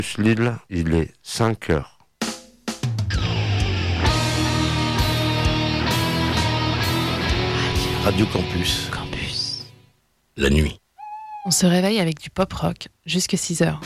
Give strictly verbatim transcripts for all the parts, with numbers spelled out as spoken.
Lille, il est cinq heures. Radio Campus. Campus. La nuit. On se réveille avec du pop rock jusqu'à six heures.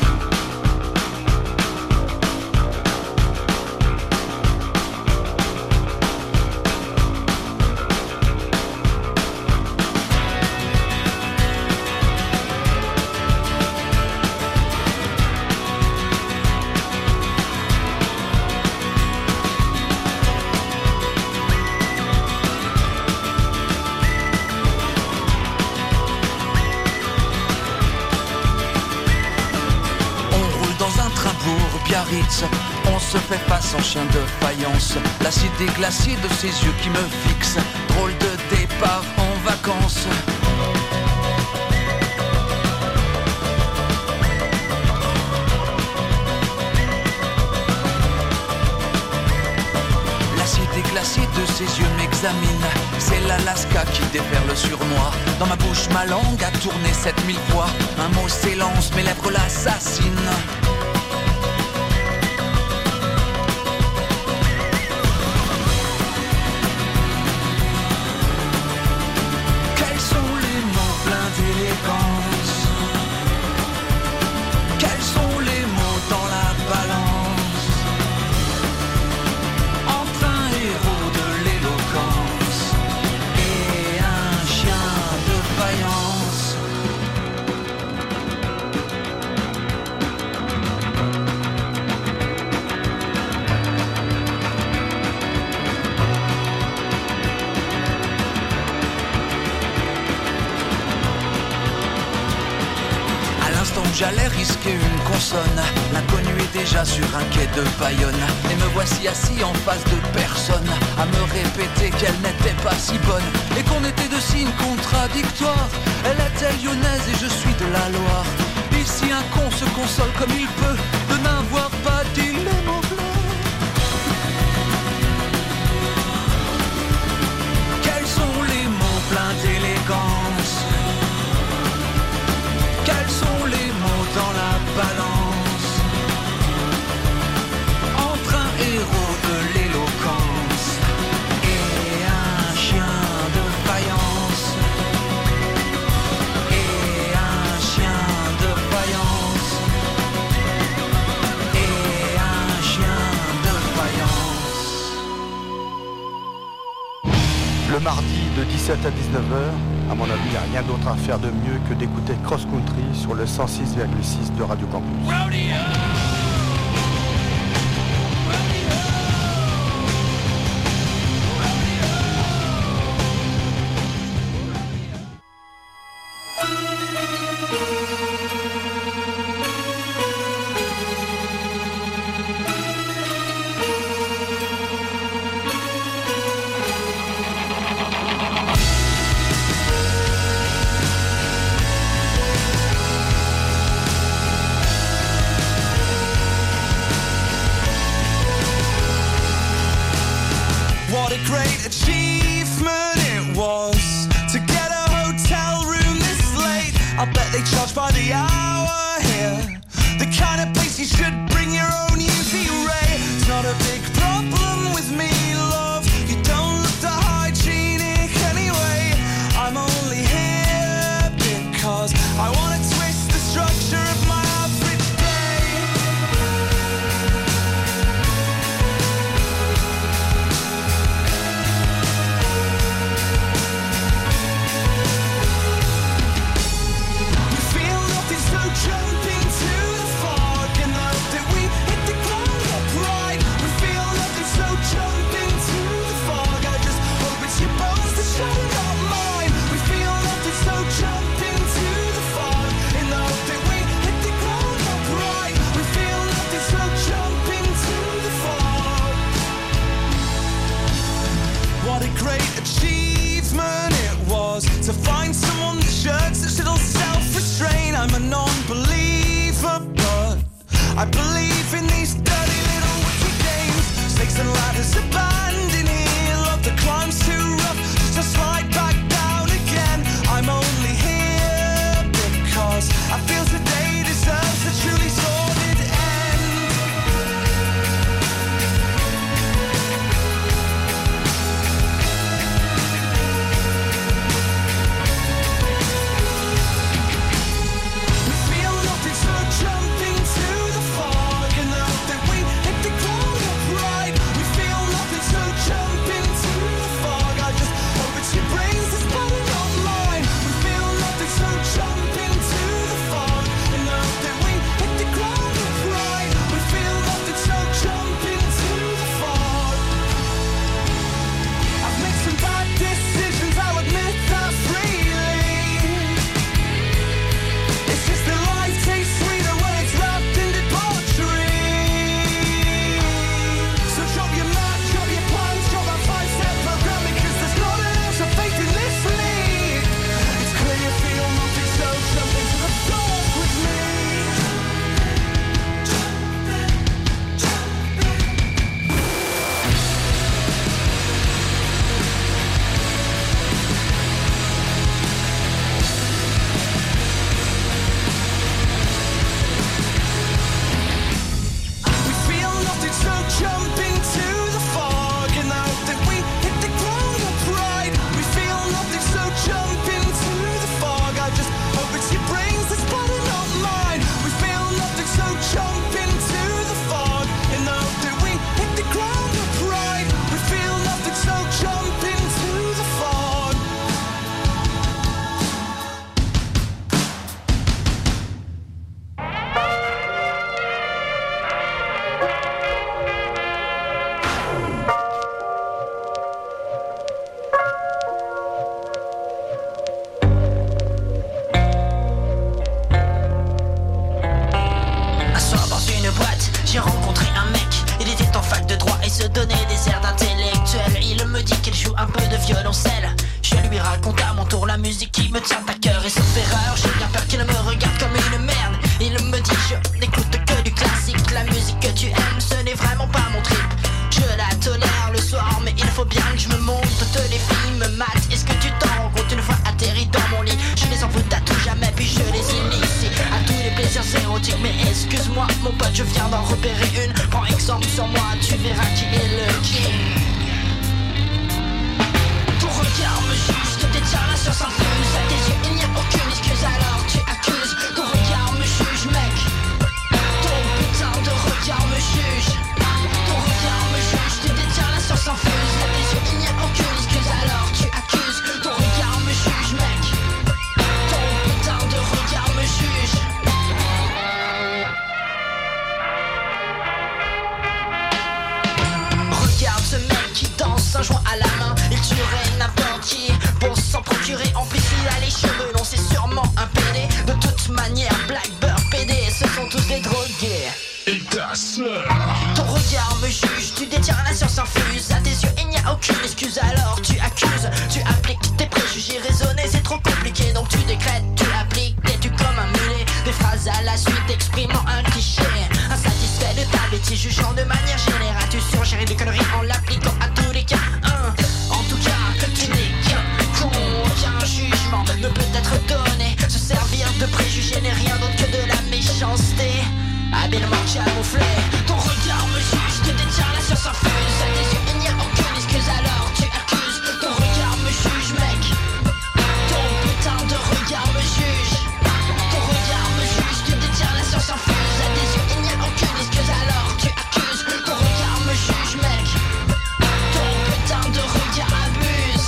On se fait face en chien de faïence. L'acide des glaciers de ses yeux qui me fixe. Drôle de départ en vacances. L'acide des glaciers de ses yeux m'examine. C'est l'Alaska qui déferle sur moi. Dans ma bouche ma langue a tourné sept mille fois. Un mot s'élance, mes lèvres l'assassinent. Quels sont les mots dans la balance? Entre un héros de l'éloquence et un chien de faïence. J'allais risquer une consonne. L'inconnu est déjà sur un quai de Bayonne. Et me voici assis en face de personne, à me répéter qu'elle n'était pas si bonne et qu'on était de signes contradictoires. Elle était lyonnaise et je suis de la Loire. Ici un con se console comme il peut de n'avoir pas dit les mots bleus. Quels sont les mots pleins d'élégance? Quels sont les mots dans la balance? Entre un héros de l'éloquence et un chien de faïence. Et un chien de faïence. Et un chien de faïence. Le mardi de dix-sept à dix-neuf heures, à mon avis, il n'y a rien d'autre à faire de mieux que d'écouter Cross Country sur le cent six virgule six de Radio Campus. Rodeo! I believe in these dirty little wicked games. Snakes and ladders abandoned here. Love the climb's too rough just to slide back down again. I'm only here because I feel today deserves a truly sordid donner des airs d'intellectuel. Il me dit qu'il joue un peu de violoncelle. Je lui raconte à mon tour la musique qui me tient à cœur. Et sauf erreur, j'ai bien peur qu'il me regarde comme une merde. Il me dit je n'écoute que du classique. La musique que tu aimes, ce n'est vraiment pas mon trip. Je la tolère le soir, mais il faut bien que je me monte. Toutes les filles me matent. Est-ce que tu t'en rends compte une fois atterri dans mon lit? Je les envoûte à tout jamais, puis je les initie à tous les plaisirs érotiques. Mais excuse-moi, mon pote, je viens d'en repérer une. Prends exemple sur moi, tu verras qui est le king. Ton regard me juge, te détient la science infuse. À tes yeux, il n'y a aucune excuse, alors tu accuses. Ton regard me juge, mec. Ton putain de regard me juge. Ton regard me juge, te détient la science infuse. À tes yeux, il n'y a aucune excuse, alors tu accuses. Ton regard me juge, mec. Ton putain de regard me juge. Regarde ce mec qui danse un joint à la main. Il tuerait n'importe qui pour s'en procurer. En plus il a les cheveux longs, c'est sûrement un pédé. De toute manière, Blackbird, P D, ce sont tous des drogués. Et ta sœur. Ton regard me juge, tu détiens la science infuse. À tes yeux il n'y a aucune excuse, alors tu accuses. Tu appliques tes préjugés raisonnés, c'est trop compliqué. Donc tu décrètes, tu appliques, t'es-tu comme un mulet. Des phrases à la suite exprimant un cliché. Insatisfait de ta bêtise, jugeant de manière générale. Tu surgéris des conneries en l'appliquant à tous les cas. Hein. En tout cas, tu n'es qu'un con. Aucun jugement ne peut être donné. Se servir de préjugés n'est rien d'autre que de la méchanceté. Habilement camouflé. Ton regard me juge, te détient la science infuse. À tes yeux il n'y a aucune excuse, alors tu accuses. Ton regard me juge, mec. Ton putain de regard me juge. Ton regard me juge, te détient la science infuse. À tes yeux il n'y a aucune excuse, alors tu accuses. Ton regard me juge, mec. Ton putain de regard abuse.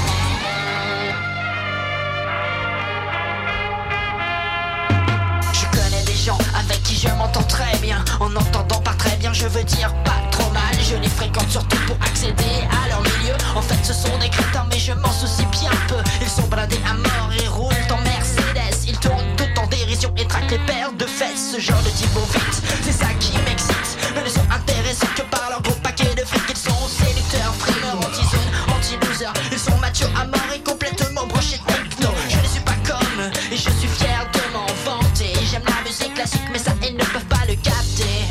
Je connais des gens avec qui je m'entends très bien. En entendant pas très bien, je veux dire pas trop mal. Je les fréquente surtout pour accéder à leur milieu. En fait ce sont des crétins mais je m'en soucie bien peu. Ils sont blindés à mort et roulent en Mercedes. Ils tournent tout en dérision et traquent les paires de fesses. Ce genre de type au vite, c'est ça qui m'excite. Mais ne sont intéressants que par leur gros paquet de fric. Ils sont séducteurs, frimeurs, anti-zone, anti-loser. Ils sont machos à mort et complètement brochés techno. Je ne suis pas comme eux et je suis fier de m'en vanter. J'aime la musique classique mais ça ils ne peuvent pas le capter.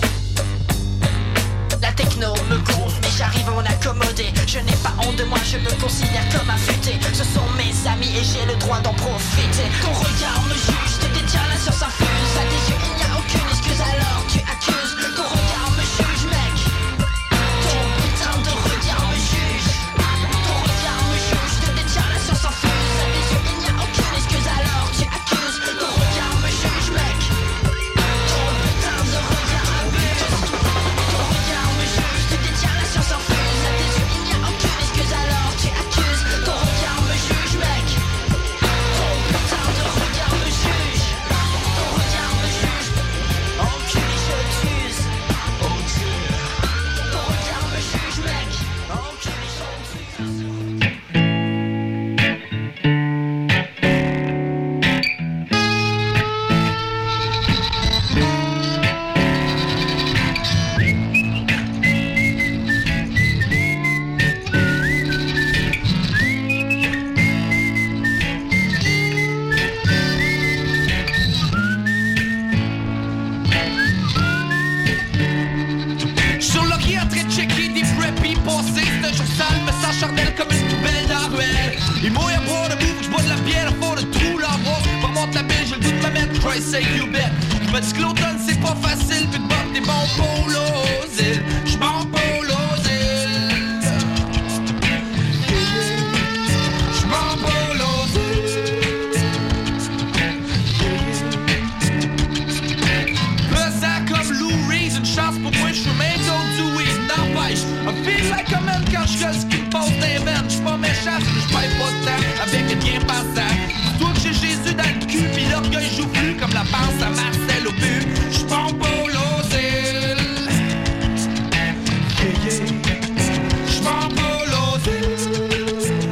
La techno me gonfle mais j'arrive à m'en accommoder. Je n'ai pas honte de moi, je me considère comme affûté. Ce sont mes amis et j'ai le droit d'en profiter. Ton regard me juge, te détient la science infuse. À tes yeux il n'y a aucune excuse, alors tu accuses. Ton regard me juge, mec. Ton putain de regard me juge. Ton regard me juge, te détient la science infuse. À tes yeux il n'y a aucune excuse, alors tu accuses. Ton regard me juge, mec. Ton putain de regard abuse. Ton regard me juge, te détient la science infuse. À tes yeux il n'y a aucune excuse, alors tu accuses. Ton regard me juge, mec. Ton putain de regard me juge. Ton regard me juge. Enculé je t'use. Oh Dieu. Ton regard me juge, mec. Enculé je t'use. Sur le qui est en train de checker des frappis passés. C'est un jour sale, mais ça charnelle comme une poubelle dans la ruelle. Il mouille à boire debout, je bois de la bière au fond de trou là bas. Pas monte la bille, j'ai le goût de me mettre, Christ sake you bet. Je me dis que l'automne c'est pas facile, puis de battre des bons polos aux îles. J'm'en polo aux îles. J'm'en polo aux îles. Pesant comme Lou Reed, une chance pour moi, j'suis même d'autres du weed, n'empêche. I feel like a man quand j'gueule ce qui me passe des veines. J'suis pas méchant, j'perds pas de temps avec rien passant. Dis-toi que j'ai Jésus dans le cul, pis l'orgueil joue plus comme la panse à Marcel au but. J'prends pas l'eau d'île. Yeah, yeah. J'prends pas l'eau d'île.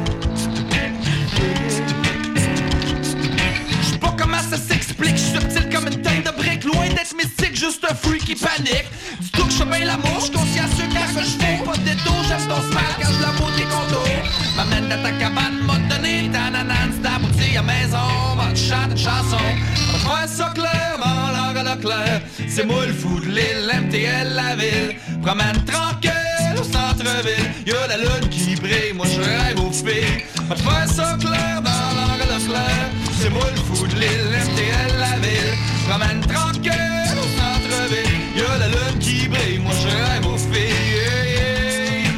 J'sais pas comment ça s'explique, j'suis subtil comme une tonne de briques. Loin d'être mystique, juste un freaky pan panique. Du tout que je fais bien l'amour, j'suis conscient ce qu'à ce je fais. Pas de détour, j'aime ton smile quand je la montre tes contours. M'amène dans ta cabane, m'a donné ta nanane, c'est abouti à maison, va te chanter une chanson. On fait ça clairement, l'heure à la claire. C'est moi le fou de l'île, M T L la ville. Promène tranquille au centre-ville. Y'a la lune qui brille, moi je rêve aux filles. On fait ça clair dans l'heure à la claire. C'est moi le fou de l'île, M T L la ville. Promène tranquille au centre-ville. Y'a la lune qui brille, moi je rêve aux filles. Yeah, yeah.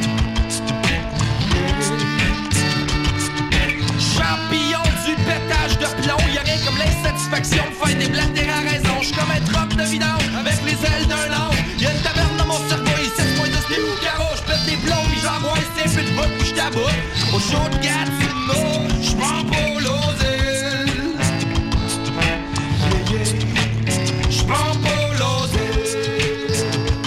Champion du pétage de plomb, y'a rien comme l'insatisfaction de faire des blattes à raison. J'suis comme un troc de vidange avec les ailes d'un ange. Y'a une taverne dans mon cerveau, il sept point deux les carreaux. J'pète des plombs, pis j'envoie un peu de bout, pis j'taboute. Au chaud de Gatineau, j'prends pour l'eau d'île. Yeah, yeah. J'prends pour l'eau d'île.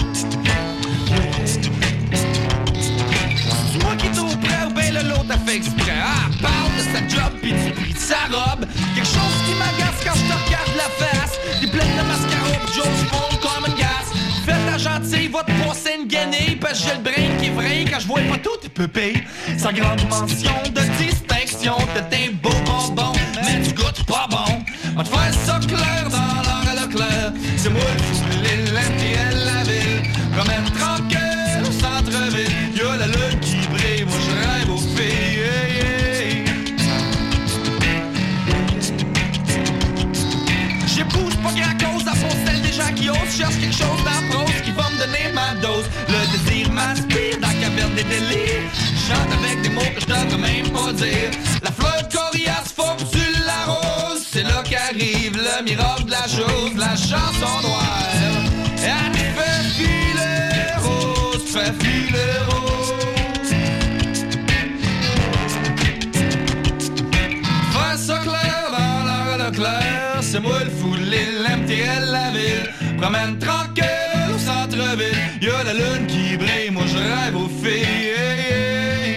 C'est moi qui t'ouvre prêt ou ben le lot t'a fait exprès. Ah, parle de sa job pis du prix de sa robe. Quelque chose qui m'agace quand je te regarde la face. Des pleines de mascara pis Joe's fond comme une gasse. Fais ta gentille, va te passer une guenille. Parce que j'ai le brain qui est vrai quand je vois pas tout tes pupilles. Sans grande mention de distinction. De tes beaux bonbons, mais tu goûtes pas bon. On te faire ça clair dans l'heure à la claire. C'est moi le fou de l'île, M T L la ville. Promène tranquille au centre-ville. Y'a la lune qui brille, moi je rêve aux filles. Yeah, yeah. J'épouse pas grand cause à fond celle des gens qui osent. Cherche quelque chose dans la prose qui va me donner ma dose. Le désir m'aspire dans la caverne des délires. Chante avec des mots que je devrais même pas dire. La fleur de coriace, faut que tu l'arroses. C'est là qu'arrive le miracle de la chose. La chanson noire, elle te fait filer rose, fait filer rose. Fais ça clair dans l'heure à la claire. C'est moi le fou de l'île, M T L la ville. Promène tranquille au centre-ville. Y'a la lune qui brille, moi je rêve aux filles. Yeah, yeah.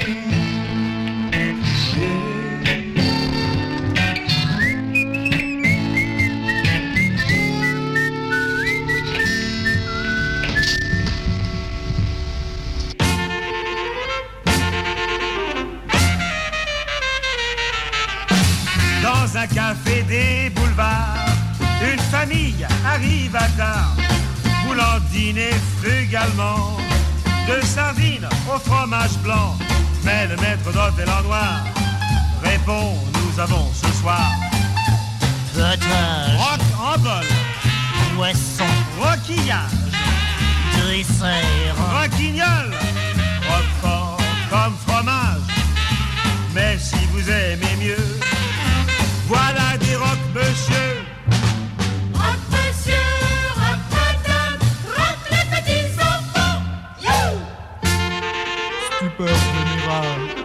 Dans un café des boulevards, une famille arrive à tard, voulant dîner frugalement, de sardines au fromage blanc. Mais le maître d'hôtel en noir répond: nous avons ce soir Potage, rock en bol, poisson, roquillage, dessert, roquignol, roquefort comme fromage. Mais si vous aimez mieux, voilà des rocs, monsieur. Rock monsieur, rock madame, rock les petits enfants. You! Stupeur générale.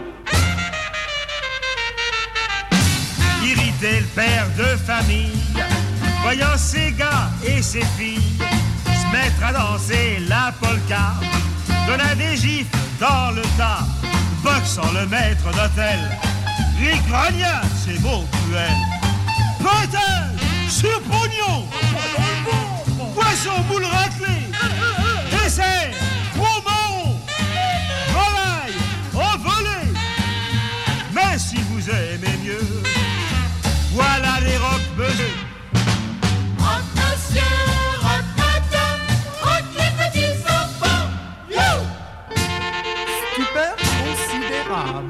Irrité, le père de famille, voyant ses gars et ses filles se mettre à danser la polka, donna des gifles dans le tas, boxant le maître d'hôtel. Les grogna, c'est beau, cruel. Potage sur pognon, poisson boule raclée, dessert, gros marron, volaille, envolée. Mais si vous aimez mieux, voilà les rocs-beseux. Rock monsieur, rock madame, rock les petits enfants. You! Super considérable.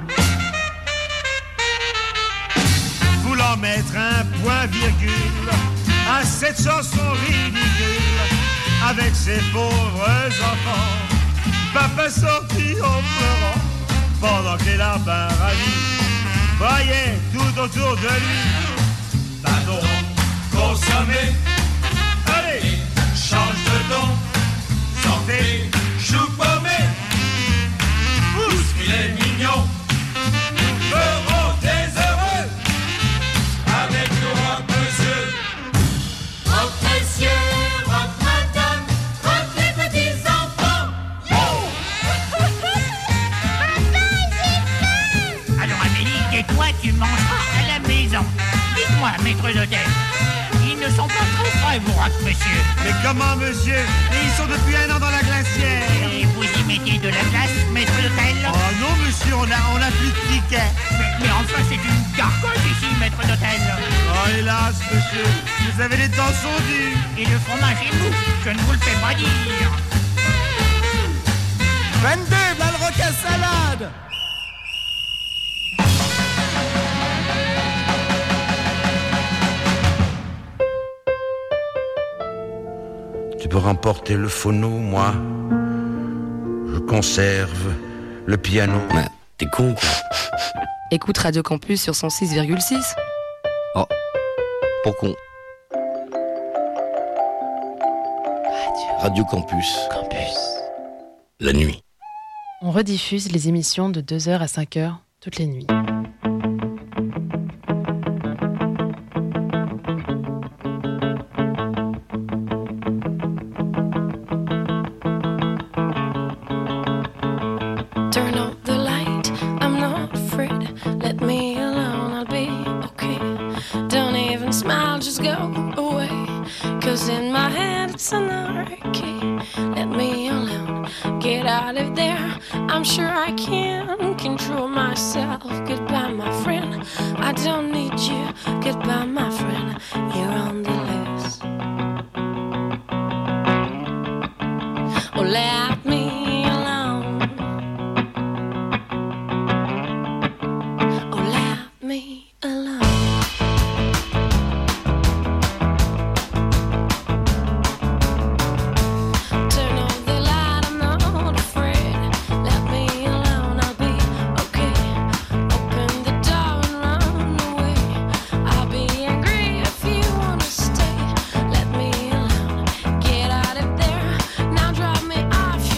Voulant mettre un point-virgule à cette chanson ridicule, avec ses pauvres enfants, papa sortit en pleurant, pendant que les lapins ravis voyaient tout autour de lui. Pardon, consommez, allez, change de ton, sortez, chou paumé, pousse qu'il est mignon, nous ferons des heureux avec nos rock monsieur. Rock monsieur, rock madame, rock les petits enfants. Alors Amélie, et toi tu mangeras à la maison. Dites-moi, maître d'hôtel, ils ne sont pas très vrai, vous rock, monsieur. Mais comment, monsieur? Et ils sont depuis un an dans la glacière. Et vous y mettez de la glace, maître d'hôtel? Oh non, monsieur, on a, on a plus de tickets. Mais, mais enfin, c'est une gargote ici, maître d'hôtel. Oh, hélas, monsieur, vous avez les dents sont dures. Et le fromage est mou, je ne vous le fais pas dire. vingt-deux, là le rock à salade. Tu peux remporter le phono, moi je conserve le piano. Bah, t'es con, quoi. Écoute Radio Campus sur cent six virgule six. Oh, pas con. Radio, Radio Campus. Campus. La nuit. On rediffuse les émissions de deux heures à cinq heures toutes les nuits. I'm sure I can control myself. Goodbye, my friend. I don't need you. Goodbye, my friend. You're on the loose. Oh, let me alone. Oh, let me alone. Off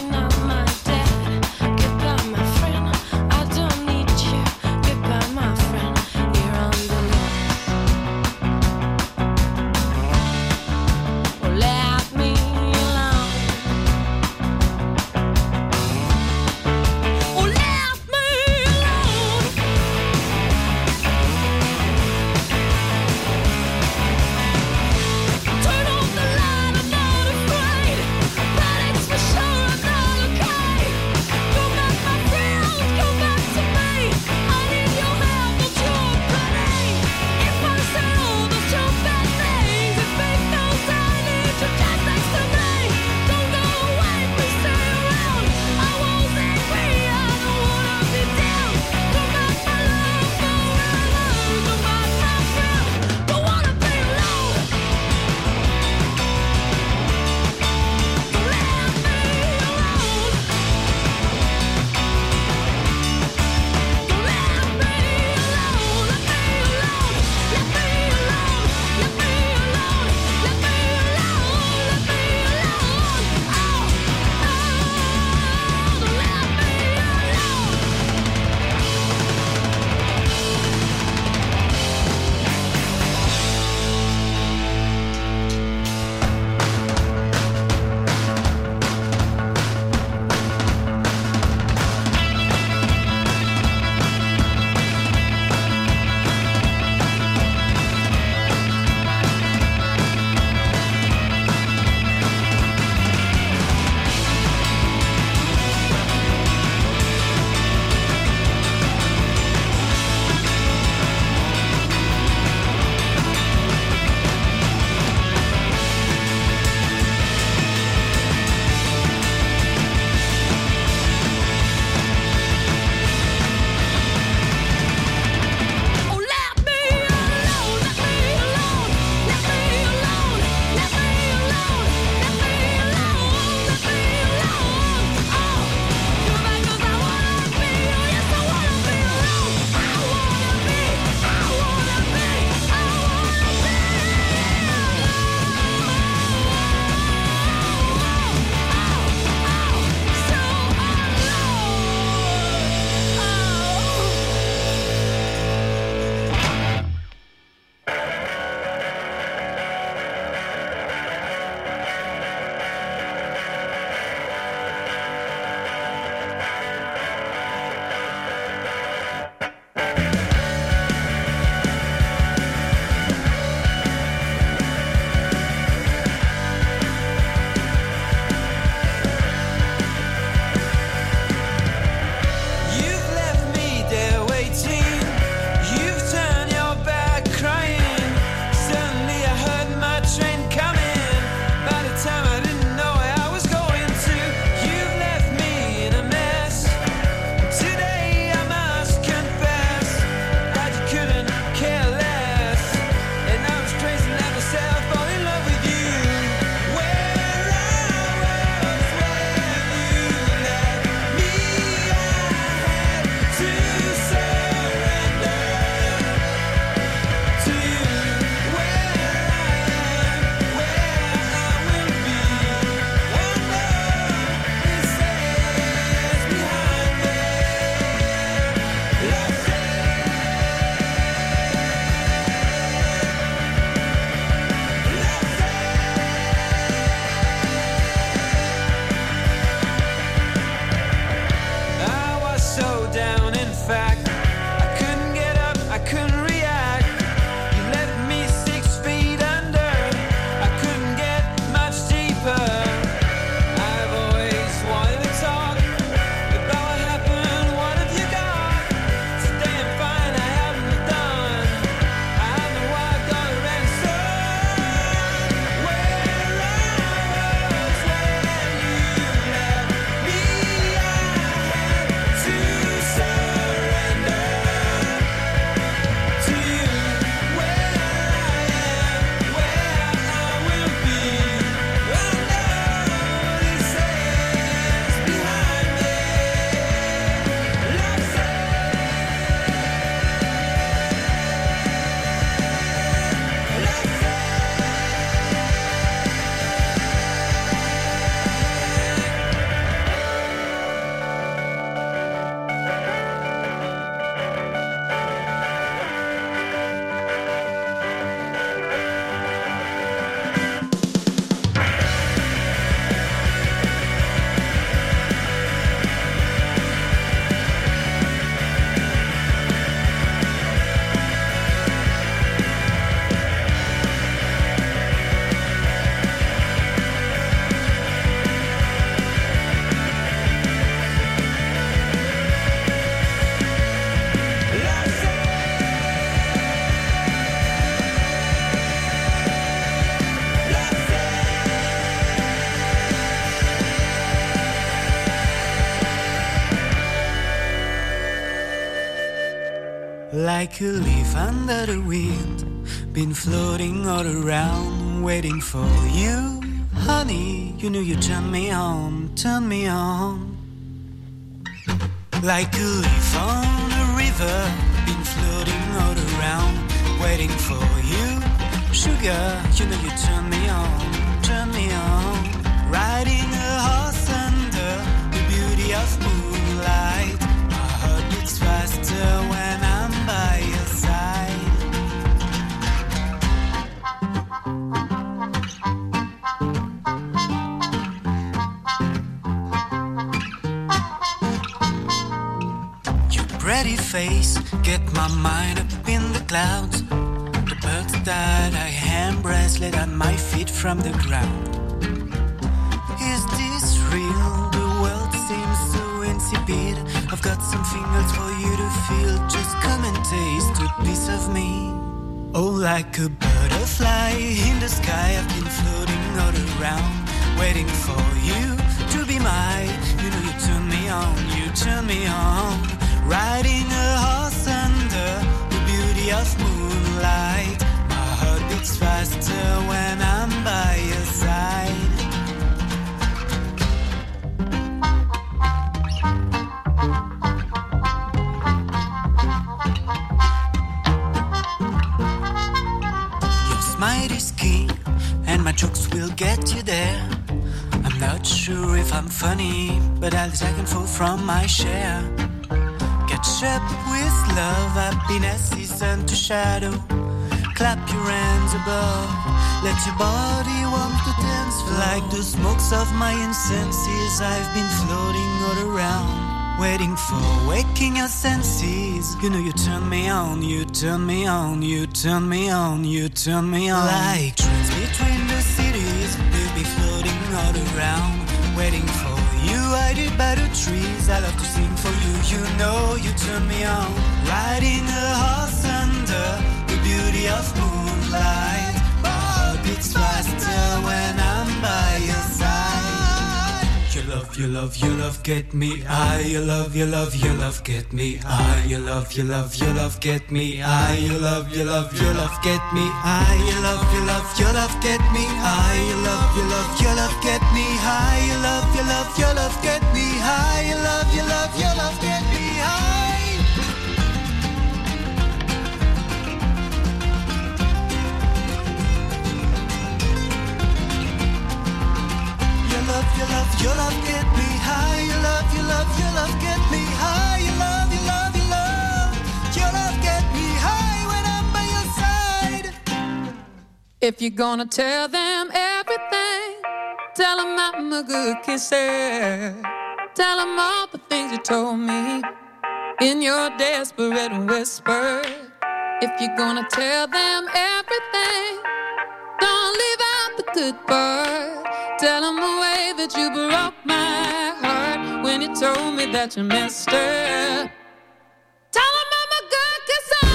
Like a leaf under the wind, been floating all around, waiting for you. Honey, you knew you turned me on, turned me on. Like a leaf on a river, been floating all around, waiting for you. Sugar, you know you turned me on, turned me on. Riding a horse under the beauty of moonlight. My heart beats faster when I'm by your side. Your pretty face, get my mind up in the clouds. The birds that I hand bracelet on my feet from the ground. Is this real? The world seems so insipid. I've got something else for you to feel. Just come and taste a piece of me. Oh, like a butterfly in the sky, I've been floating all around, waiting for you to be mine. You know you turn me on, you turn me on. Riding a horse under the beauty of moonlight. My heart beats faster when I'm by your side. Smile is key, and my jokes will get you there. I'm not sure if I'm funny, but I'll take and fall from my share. Catch up with love, happiness is turned to shadow. Clap your hands above, let your body warm to dance. Like the smokes of my incenses, I've been floating all around, waiting for waking your senses. You know you turn me on, you turn me on, you turn me on, you turn me on. Like trains between the cities, we'll be floating all around, waiting for you. I did by the trees, I love to sing for you. You know you turn me on. Riding a horse under the beauty of moonlight. My heart beats faster when I'm by your side. Your love, your love, your love get me high. Your love, your love, your love get me high. Your love, your love, your love get me high. Your love, your love, your love get me high. Your love, your love, your love get me high. Your love, your love, your love get me high. Your love, your love, your love get me high. Your love, your love, your love get me high. Your love, your love, your love get me high. Your love, your love, your love get me high. Your love, your love, your love, your love get me high when I'm by your side. If you're gonna tell them everything, tell them I'm a good kisser. Tell them all the things you told me in your desperate whisper. If you're gonna tell them everything, don't leave out the good part. Tell them the way that you broke my heart when you told me that you missed her. Tell them I'm a good kisser.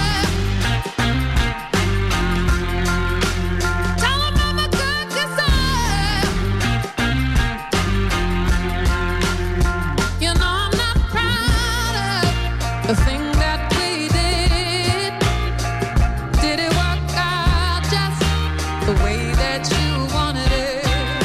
Tell them I'm a good kisser. You know I'm not proud of the thing that we did. Did it work out just the way that you wanted it?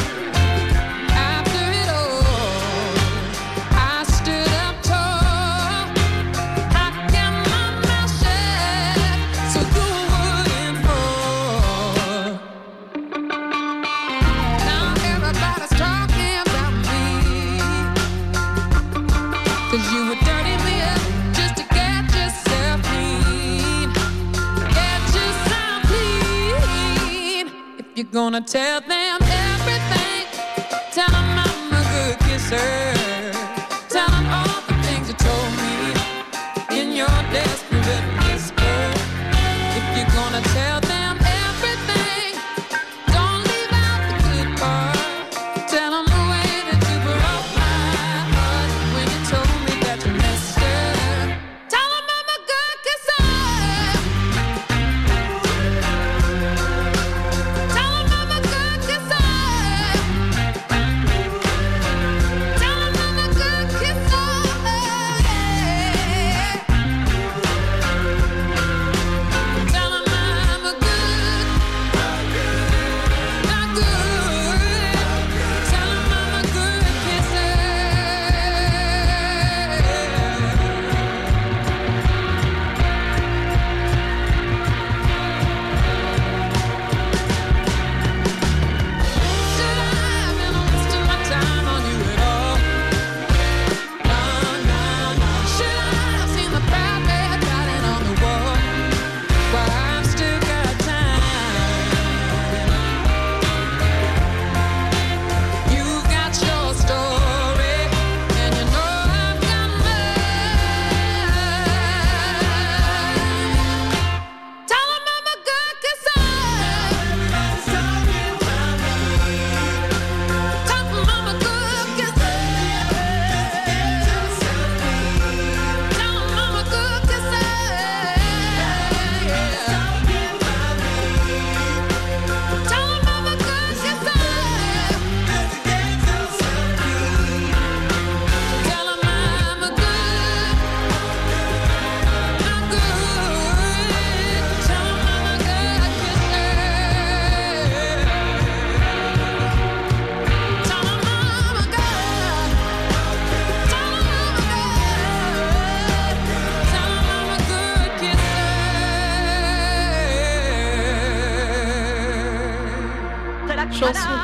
You're gonna tell them everything. Tell them I'm a good kisser. Tell them all the things you told me in your desperate whisper. If you're gonna tell them everything, don't leave out the good part. Tell them the way that you broke my heart when you told me that you missed her. Tell them I'm a good kisser. Tell them I'm a good kisser. Tell them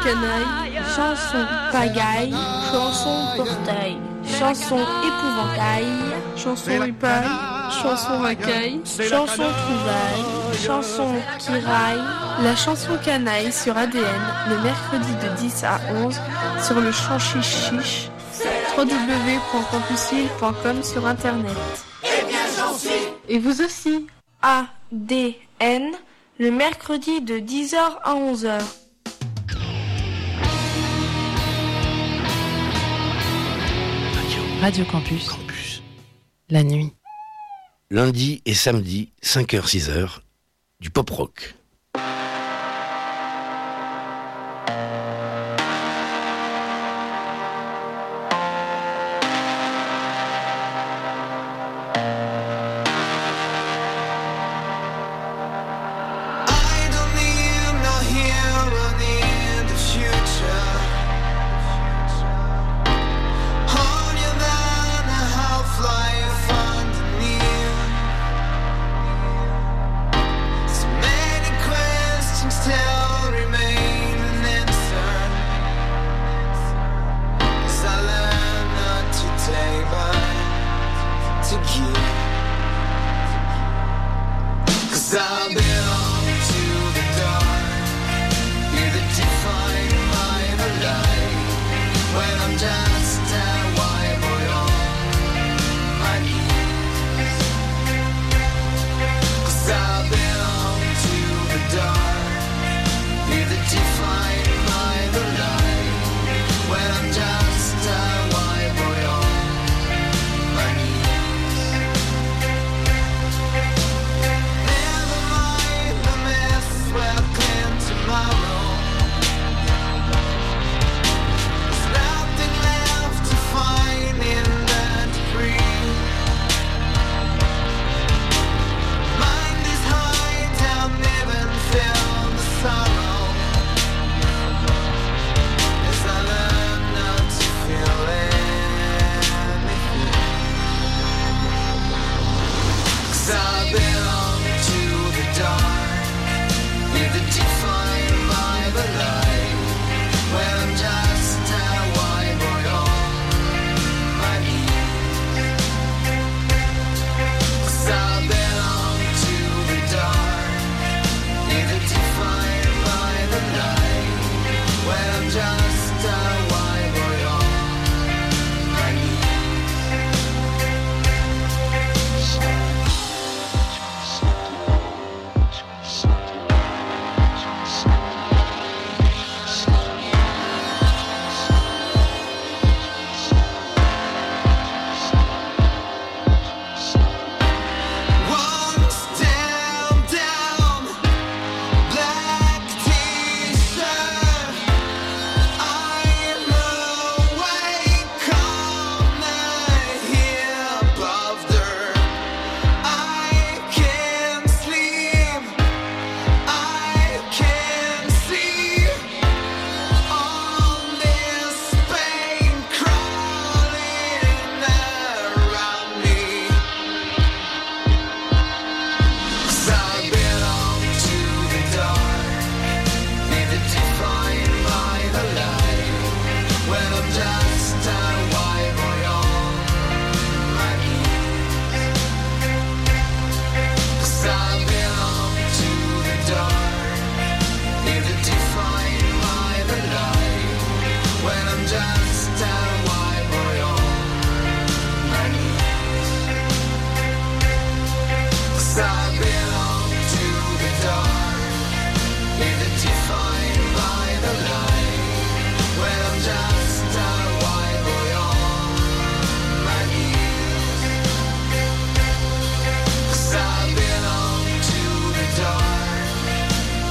canaille, chanson pagaille, chanson portail, chanson épouvantail, chanson épaille, chanson racaille, chanson trouvaille, chanson qui raille. La chanson canaille sur A D N le mercredi de dix à onze sur le champ chiche chiche. w w w point campusile point com sur internet. Eh bien j'en suis. Et vous aussi. A D N le mercredi de dix heures à onze heures. Radio Campus. Campus. La nuit. Lundi et samedi, cinq heures six heures, du pop rock.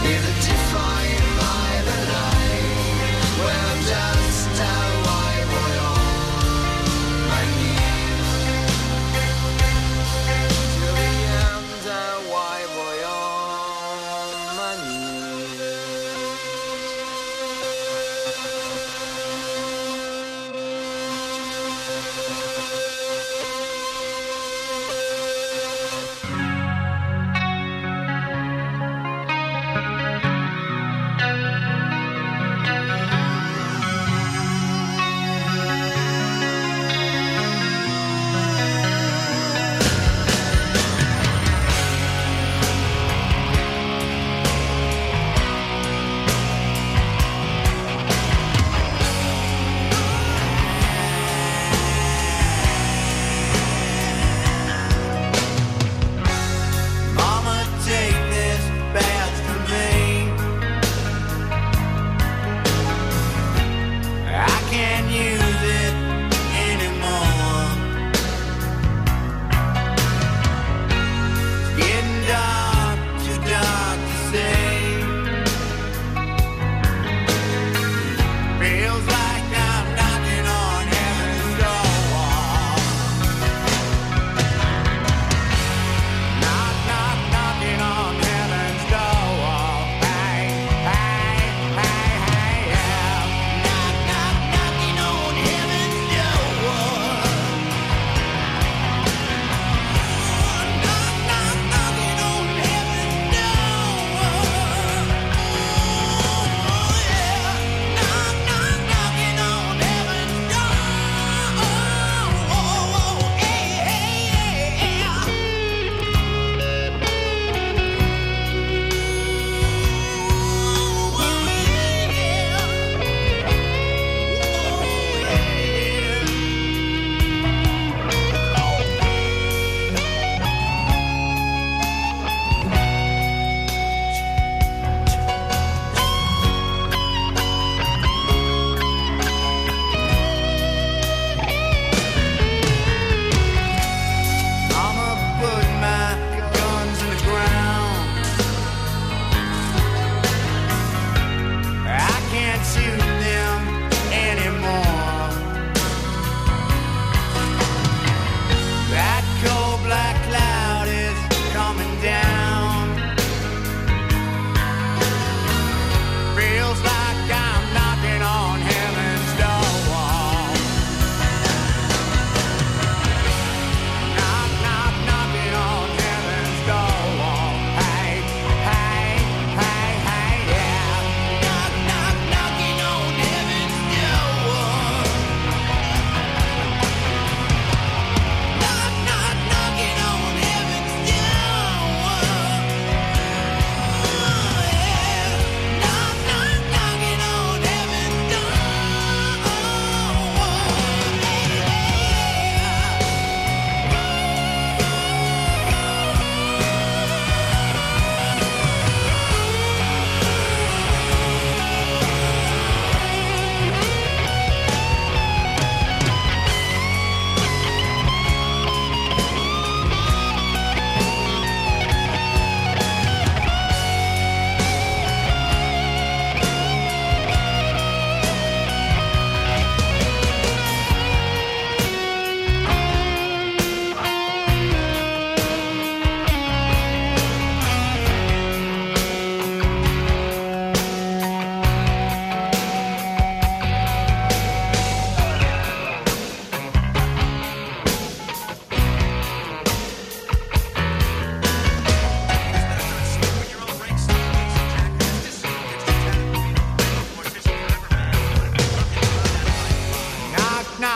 Defined by the light, when I'm just a white boy.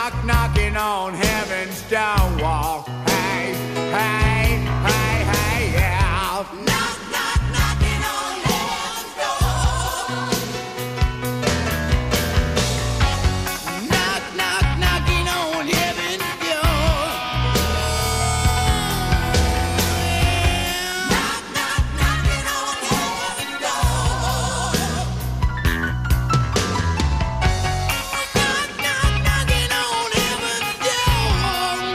knock, knocking on heaven's door. Hey, hey, hey, hey, yeah. Knock, knock, knocking on heaven's door. Knock, knock, knocking on heaven's door. Knock, knock, knocking on heaven's door. Knock, knock, knocking on heaven's door.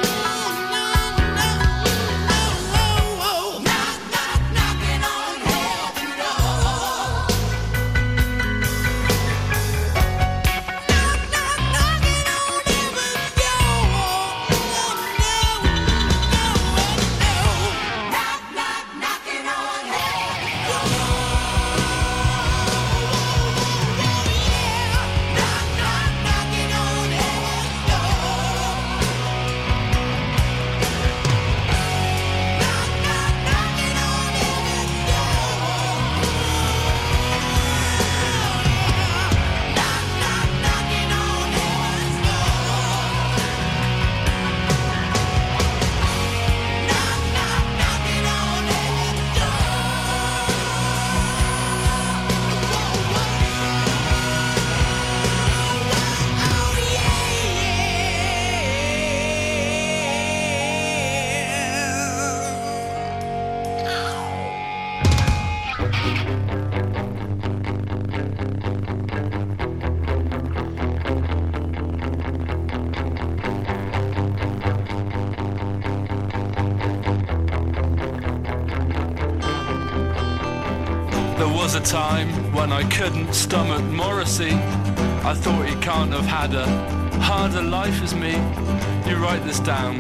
was a time when I couldn't stomach Morrissey. I thought he can't have had a harder life as me. You write this down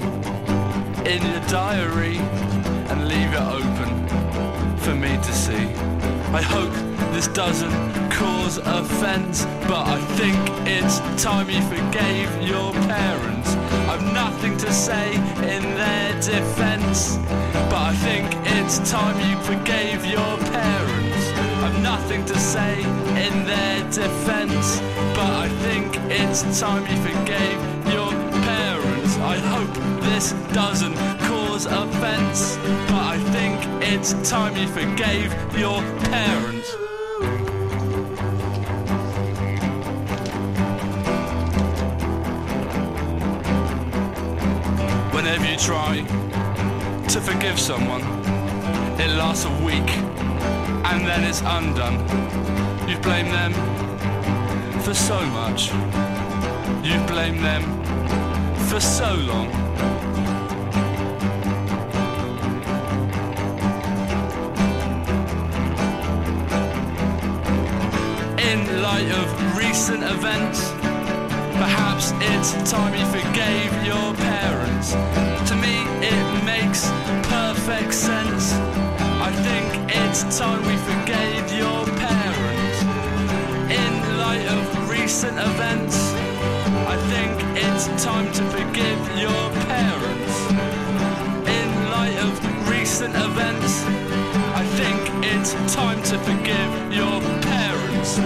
in your diary and leave it open for me to see. I hope this doesn't cause offence, but I think it's time you forgave your parents. I've nothing to say in their defence, but I think it's time you forgave your parents. I've nothing to say in their defence, but I think it's time you forgave your parents. I hope this doesn't cause offence, but I think it's time you forgave your parents. Whenever you try to forgive someone, it lasts a week and then it's undone. You blame them for so much. You blame them for so long. In light of recent events, perhaps it's time you forgave your parents. To me, it makes perfect sense. I think it's time we forgave your parents. In light of recent events, I think it's time to forgive your parents. In light of recent events, I think it's time to forgive your parents.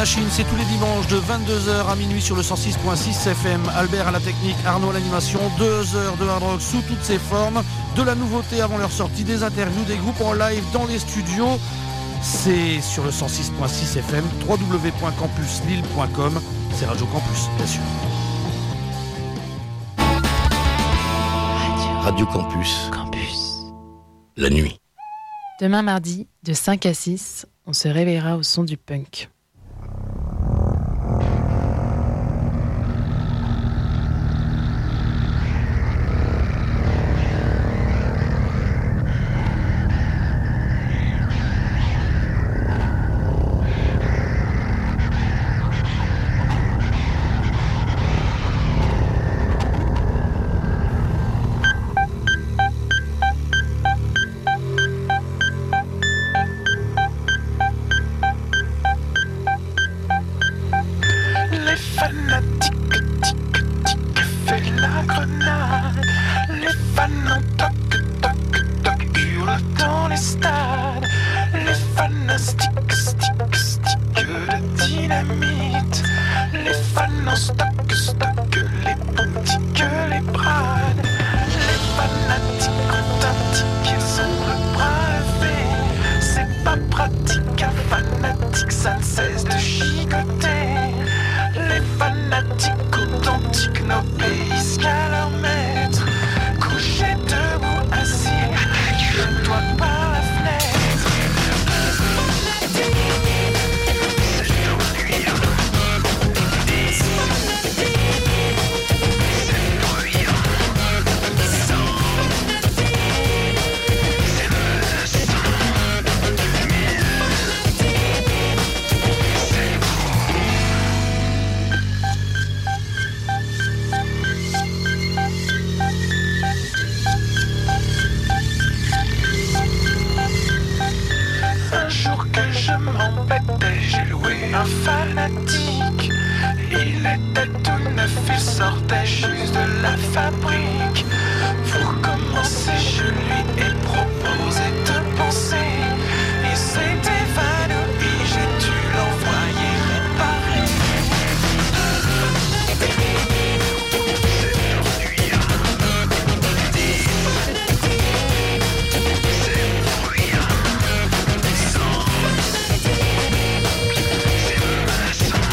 Machine, c'est tous les dimanches de vingt-deux heures à minuit sur le cent six virgule six F M. Albert à la technique, Arnaud à l'animation. Deux heures de hard rock sous toutes ses formes. De la nouveauté avant leur sortie, des interviews, des groupes en live dans les studios. C'est sur le cent six virgule six F M, w w w point campus lille point com. C'est Radio Campus, bien sûr. Radio Campus. Campus. La nuit. Demain mardi, de cinq à six, on se réveillera au son du punk.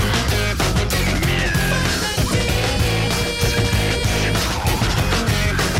C'est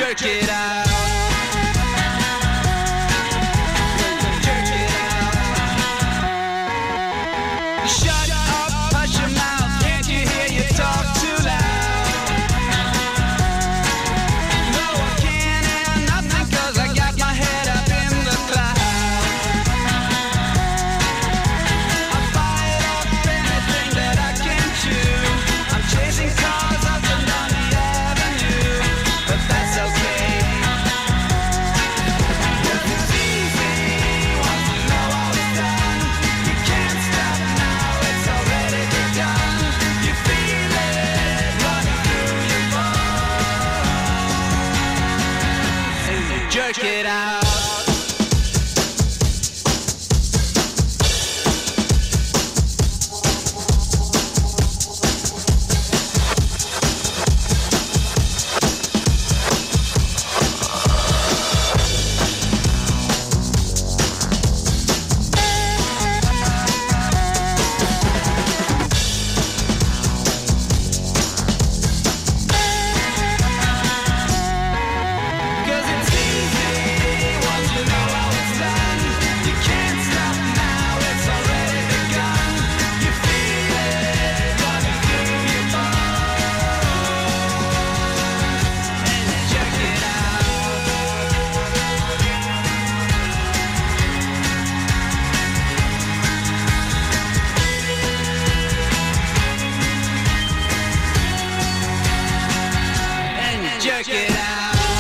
jerk it out. Jerk it out. Shut up, hush your mouth. Can't you hear you talk too loud? No, I can't hear nothing 'cause I got my head up in the clouds. I bite off anything that I can chew. I'm chasing cars up and down the avenue, but that's okay. It's easy once you know how it's done. You can't stop now, it's already begun. You feel it running through your bones. Jerk it out. Cause it's easy once you know how it's done. You can't stop now, it's already begun. You feel it running through your bones. And check it out. And jerk it out.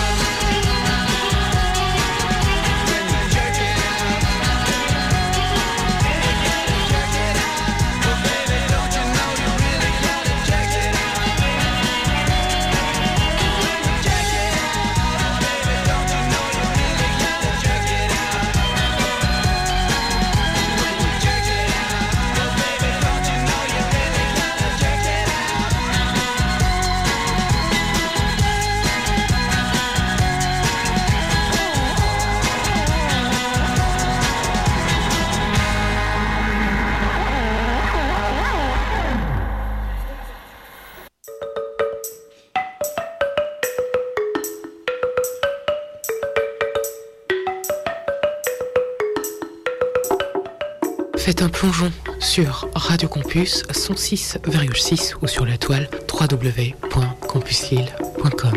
Faites un plongeon sur Radio Campus cent six virgule six ou sur la toile w w w point campus lille point com.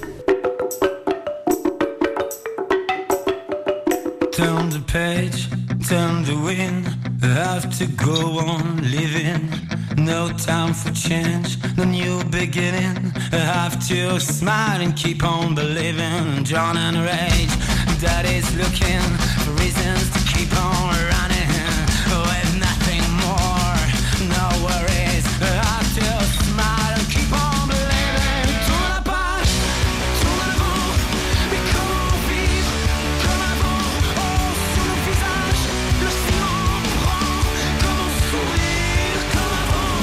Turn the page, turn the wind. I have to go on living. No time for change, no new beginning. I have to smile and keep on believing. John and Rage, daddy's looking for reasons to keep on running. With nothing more, no worries. I have to smile and keep on believing. Tourne la page, tourne à l'avant, mais comment vivre comme avant? Oh, sur nos visages, le ciment prend. Comment sourire comme avant?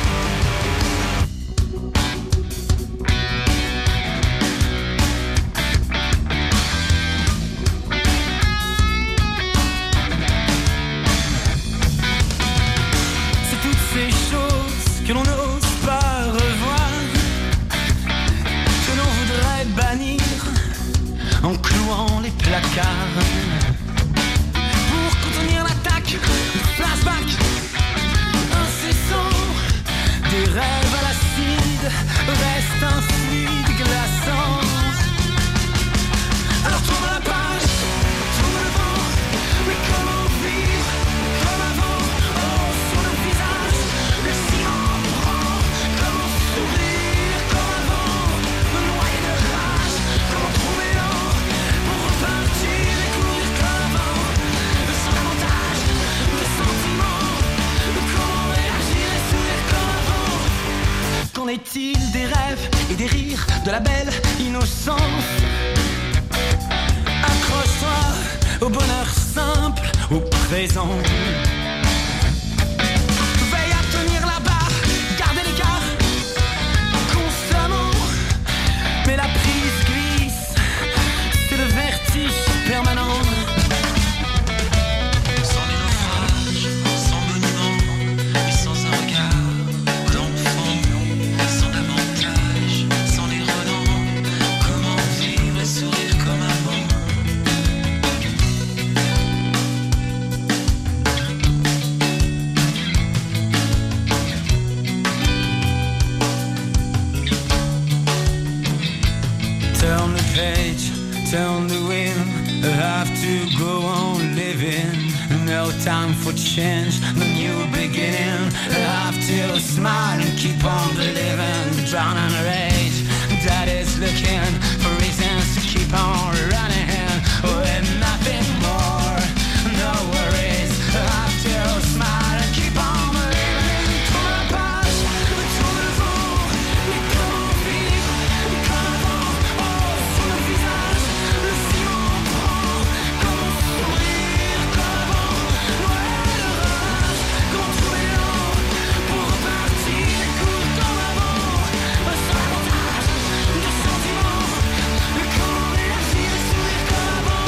C'est toutes ces choses que l'on n'ose pas revoir, que l'on voudrait bannir en clouant les placards. Pour contenir l'attaque, le flashback incessant, des rêves à l'acide restent un fluide glaçant. Alors tourne la page, tourne le vent, mais comment vivre comme avant? Oh, sur nos visages, le ciment prend. Comment sourire comme avant? Me noyer de rage, comment trouver l'eau pour repartir et courir comme avant? Sans davantage de sentiments, comment réagir et sourire comme avant? Qu'en est-il des rêves et des rires, de la belle innocence? Accroche-toi au bonheur simple, au présent. Veille à tenir la barre, garder l'écart constamment. Mais la prise glisse, c'est le vertige permanent. Sans les naufrages, sans monument, et sans un regard d'enfant, sans davantage, sans les relents. Comment vivre et no time for change, the new beginning. I have to smile and keep on believing. Drown in rage, daddy's looking for reasons to keep on running with nothing more. No worries, I have to smile and keep on believing. Tour la page, tour le vent, les corps vides, les corps oh, sur le visage, le ciment prend comme un sourire, comme avant, Noël de rage, comme tous les ans, pour repartir, écoute comme avant, sans la montage, de sentiments, le corps et la vie, le sourire comme avant.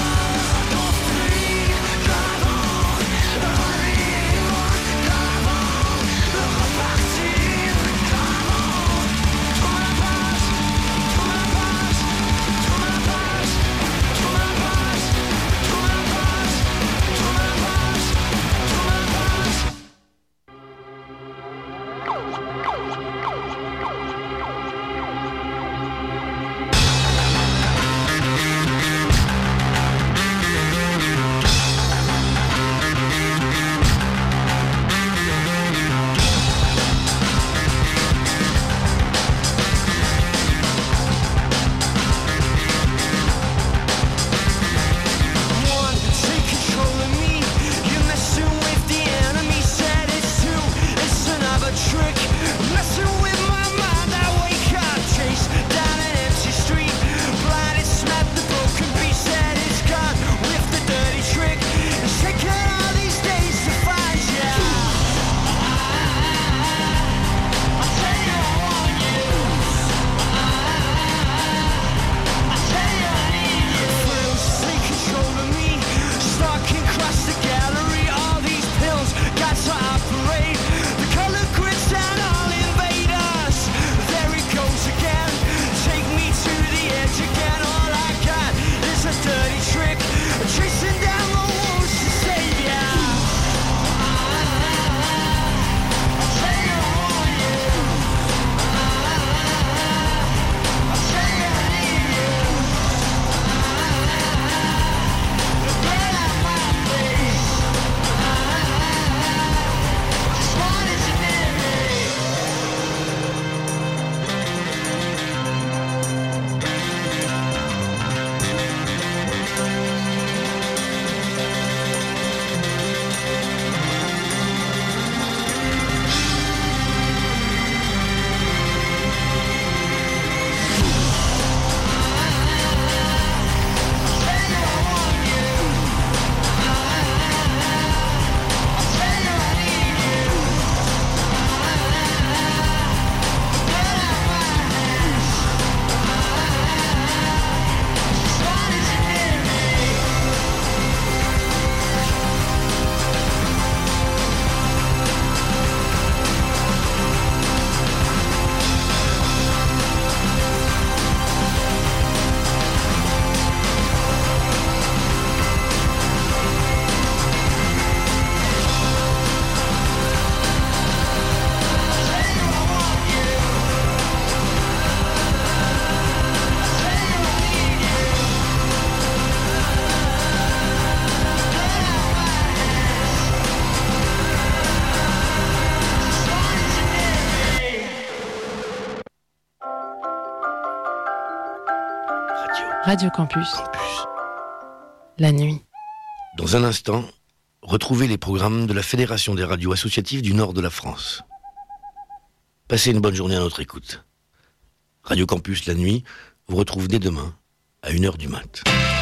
Radio Campus. La nuit. Dans un instant, retrouvez les programmes de la Fédération des radios associatives du nord de la France. Passez une bonne journée à notre écoute. Radio Campus La nuit vous retrouve dès demain à une heure du mat'.